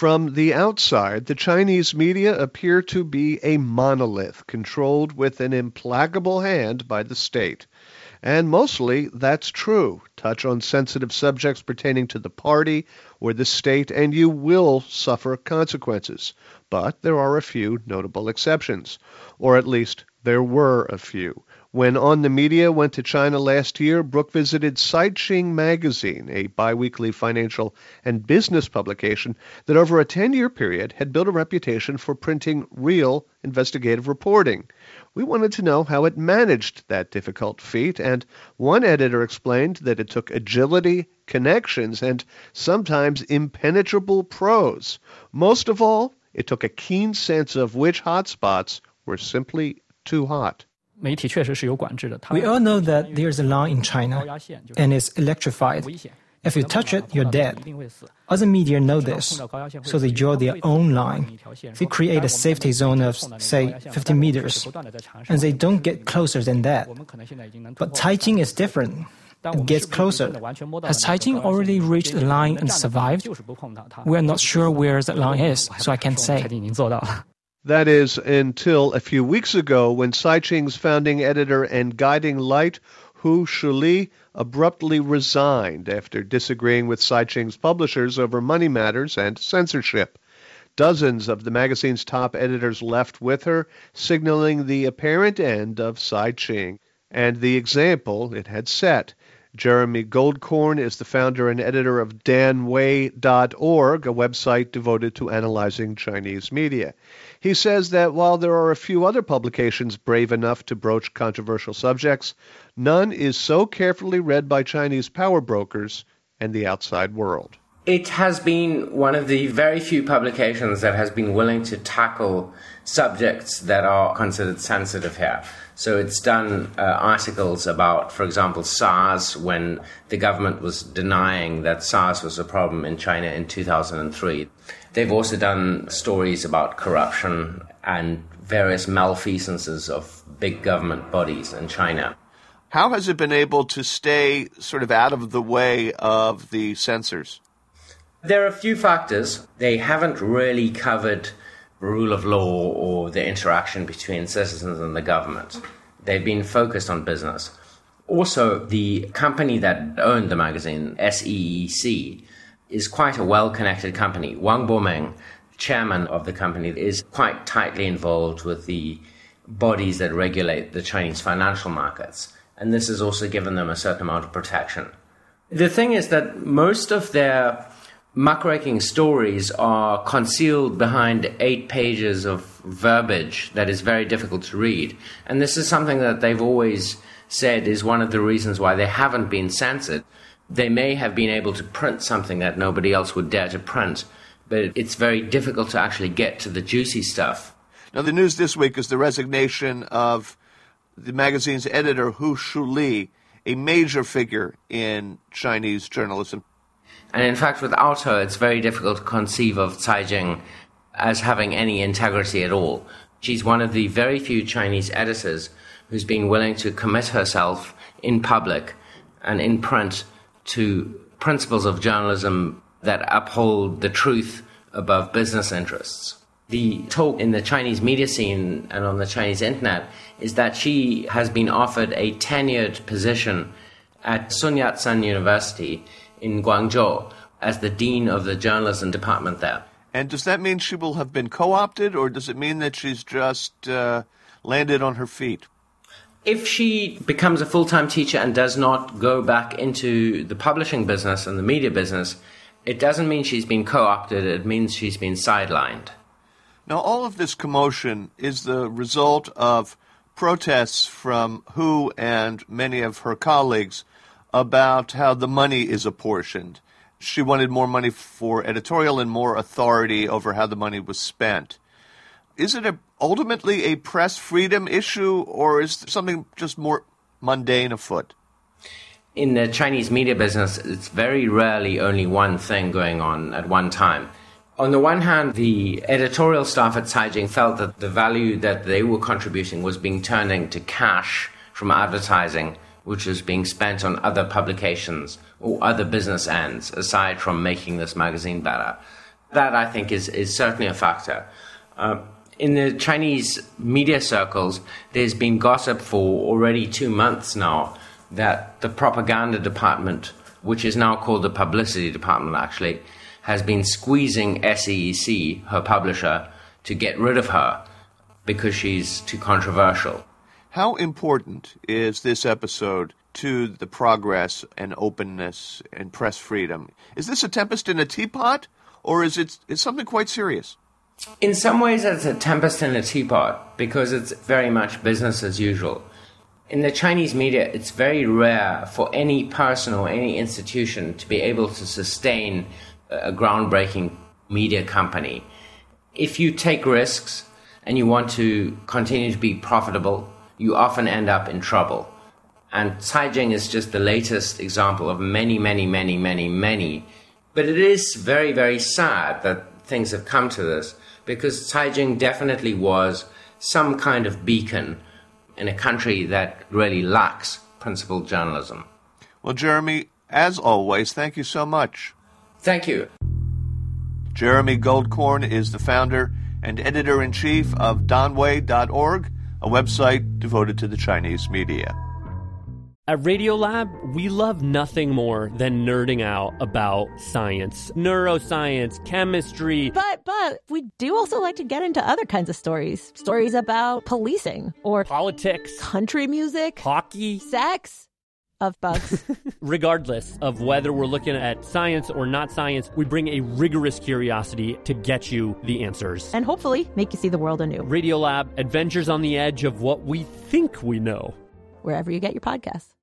From the outside, the Chinese media appear to be a monolith controlled with an implacable hand by the state. And mostly that's true. Touch on sensitive subjects pertaining to the party or the state and you will suffer consequences. But there are a few notable exceptions, or at least there were a few. When On the Media went to China last year, Brooke visited Caixin Magazine, a biweekly financial and business publication that over a 10-year period had built a reputation for printing real investigative reporting. We wanted to know how it managed that difficult feat, and one editor explained that it took agility, connections, and sometimes impenetrable prose. Most of all, it took a keen sense of which hotspots were simply too hot. We all know that there's a line in China, and it's electrified. If you touch it, you're dead. Other media know this, so they draw their own line. They create a safety zone of, say, 50 meters, and they don't get closer than that. But Caixin is different. It gets closer. Has Caixin already reached the line and survived? We're not sure where the line is, so I can't say. That is, until a few weeks ago when Caixin's founding editor and guiding light, Hu Shuli, abruptly resigned after disagreeing with Caixin's publishers over money matters and censorship. Dozens of the magazine's top editors left with her, signaling the apparent end of Caixin and the example it had set. Jeremy Goldkorn is the founder and editor of danwei.org, a website devoted to analyzing Chinese media. He says that while there are a few other publications brave enough to broach controversial subjects, none is so carefully read by Chinese power brokers and the outside world. It has been one of the very few publications that has been willing to tackle subjects that are considered sensitive here. So it's done articles about, for example, SARS, when the government was denying that SARS was a problem in China in 2003. They've also done stories about corruption and various malfeasances of big government bodies in China. How has it been able to stay sort of out of the way of the censors? There are a few factors. They haven't really covered rule of law or the interaction between citizens and the government. They've been focused on business. Also, the company that owned the magazine, SEEC, is quite a well-connected company. Wang Boming, chairman of the company, is quite tightly involved with the bodies that regulate the Chinese financial markets. And this has also given them a certain amount of protection. The thing is that most of their muckraking stories are concealed behind 8 pages of verbiage that is very difficult to read. And this is something that they've always said is one of the reasons why they haven't been censored. They may have been able to print something that nobody else would dare to print, but it's very difficult to actually get to the juicy stuff. Now, the news this week is the resignation of the magazine's editor, Hu Shuli, a major figure in Chinese journalism. And in fact, without her, it's very difficult to conceive of Caixin as having any integrity at all. She's one of the very few Chinese editors who's been willing to commit herself in public and in print to principles of journalism that uphold the truth above business interests. The talk in the Chinese media scene and on the Chinese internet is that she has been offered a tenured position at Sun Yat-sen University in Guangzhou as the dean of the journalism department there. And does that mean she will have been co-opted, or does it mean that she's just landed on her feet? If she becomes a full-time teacher and does not go back into the publishing business and the media business, it doesn't mean she's been co-opted, it means she's been sidelined. Now, all of this commotion is the result of protests from Hu and many of her colleagues about how the money is apportioned. She wanted more money for editorial and more authority over how the money was spent. Is it ultimately a press freedom issue, or is something just more mundane afoot? In the Chinese media business, it's very rarely only one thing going on at one time. On the one hand, the editorial staff at Caixin felt that the value that they were contributing was being turned into cash from advertising, which was being spent on other publications or other business ends, aside from making this magazine better. That, I think, is certainly a factor. In the Chinese media circles, there's been gossip for already 2 months now that the propaganda department, which is now called the publicity department actually, has been squeezing SEEC, her publisher, to get rid of her because she's too controversial. How important is this episode to the progress and openness and press freedom? Is this a tempest in a teapot, or is it something quite serious? In some ways, it's a tempest in a teapot because it's very much business as usual. In the Chinese media, it's very rare for any person or any institution to be able to sustain a groundbreaking media company. If you take risks and you want to continue to be profitable, you often end up in trouble. And Caijing is just the latest example of many. But it is very, very sad that things have come to this, because Caijing definitely was some kind of beacon in a country that really lacks principled journalism. Well, Jeremy, as always, thank you so much. Thank you. Jeremy Goldkorn is the founder and editor-in-chief of Danwei.org, a website devoted to the Chinese media. At Radiolab, we love nothing more than nerding out about science, neuroscience, chemistry. But we do also like to get into other kinds of stories. Stories about policing or politics, country music, hockey, sex, of bugs. Regardless of whether we're looking at science or not science, we bring a rigorous curiosity to get you the answers. And hopefully make you see the world anew. Radiolab, adventures on the edge of what we think we know. Wherever you get your podcasts.